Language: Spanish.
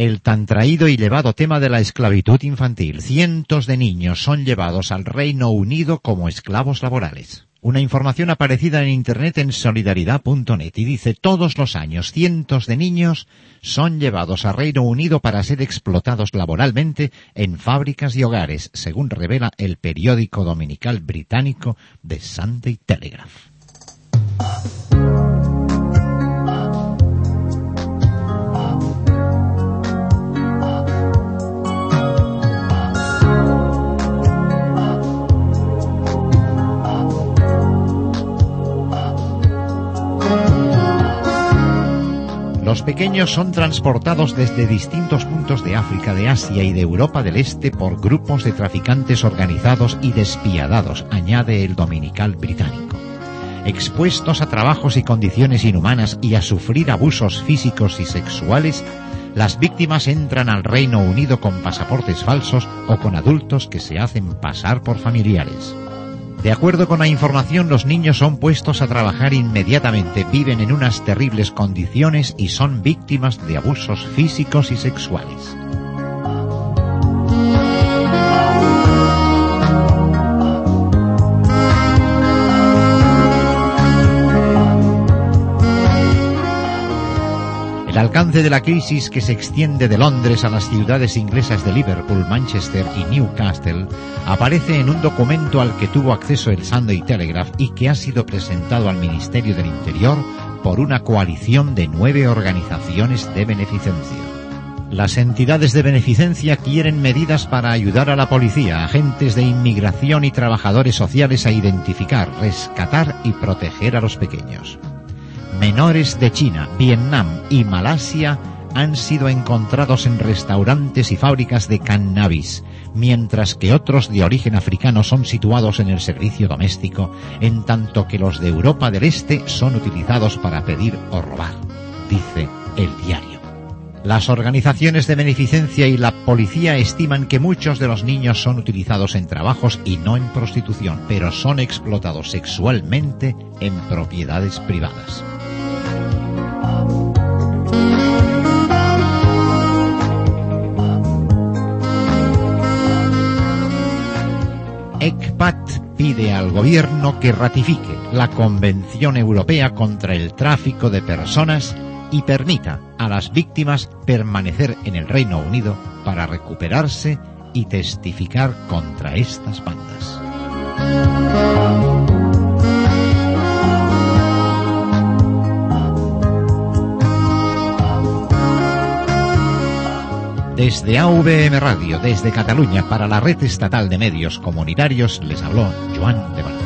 El tan traído y llevado tema de la esclavitud infantil. Cientos de niños son llevados al Reino Unido como esclavos laborales. Una información aparecida en Internet en solidaridad.net y dice: todos los años cientos de niños son llevados a Reino Unido para ser explotados laboralmente en fábricas y hogares, según revela el periódico dominical británico The Sunday Telegraph. Los pequeños son transportados desde distintos puntos de África, de Asia y de Europa del Este por grupos de traficantes organizados y despiadados, añade el dominical británico. Expuestos a trabajos y condiciones inhumanas y a sufrir abusos físicos y sexuales, las víctimas entran al Reino Unido con pasaportes falsos o con adultos que se hacen pasar por familiares. De acuerdo con la información, los niños son puestos a trabajar inmediatamente, viven en unas terribles condiciones y son víctimas de abusos físicos y sexuales. El alcance de la crisis, que se extiende de Londres a las ciudades inglesas de Liverpool, Manchester y Newcastle, aparece en un documento al que tuvo acceso el Sunday Telegraph y que ha sido presentado al Ministerio del Interior por una coalición de 9 organizaciones de beneficencia. Las entidades de beneficencia quieren medidas para ayudar a la policía, agentes de inmigración y trabajadores sociales a identificar, rescatar y proteger a los pequeños. Menores de China, Vietnam y Malasia han sido encontrados en restaurantes y fábricas de cannabis, mientras que otros de origen africano son situados en el servicio doméstico, en tanto que los de Europa del Este son utilizados para pedir o robar, dice el diario. Las organizaciones de beneficencia y la policía estiman que muchos de los niños son utilizados en trabajos y no en prostitución, pero son explotados sexualmente en propiedades privadas. ECPAT pide al gobierno que ratifique la Convención Europea contra el Tráfico de Personas y permita a las víctimas permanecer en el Reino Unido para recuperarse y testificar contra estas bandas. Desde AVM Radio, desde Cataluña, para la Red Estatal de Medios Comunitarios, les habló Joan de Bartolomé.